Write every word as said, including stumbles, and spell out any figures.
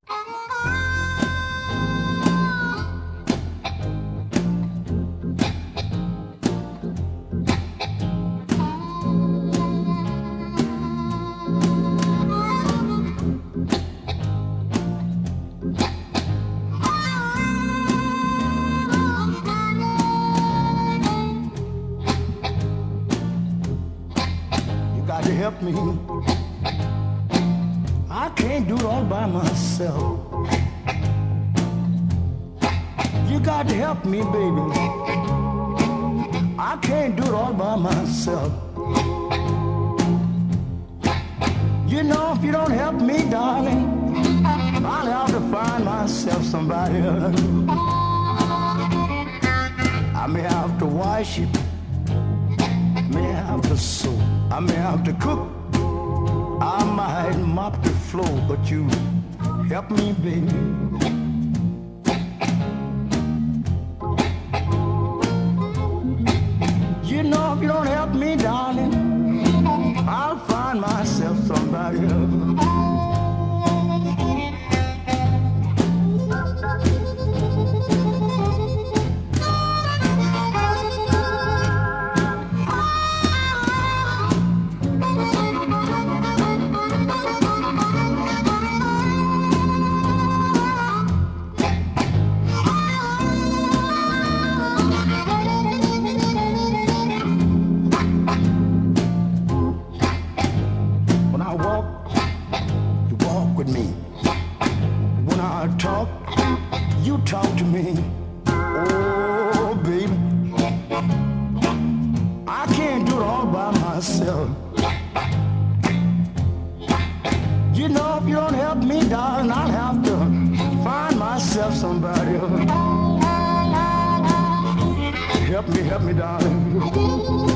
To help me, I can't do it all by myself. You got to help me, baby. I can't do it all by myself. You know, if you don't help me, darling, I'll have to find myself somebody else. I may have to wash it, may have to sew, I may have to cook, I might mop the floor, but you help me, baby. You know, if you don't help me, darling, I'll find myself somebody else. Talk, you talk to me. Oh, baby, I can't do it all by myself. You know, if you don't help me, darling, I'll have to find myself somebody else. Help me, help me, darling.